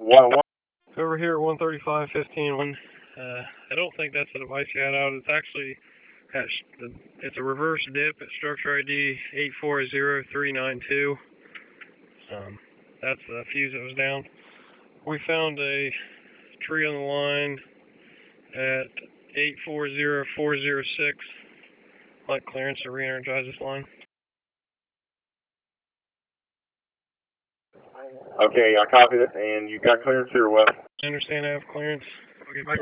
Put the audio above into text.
1-1. Over here at 135.15. I don't think that's the device you had out. It's actually it's a reverse dip at structure ID 840392. That's the fuse that was down. We found a tree on the line at 840406. Like clearance to re-energize this line. Okay, I copy it, and you got clearance here, Wes. I understand I have clearance. Okay, bye.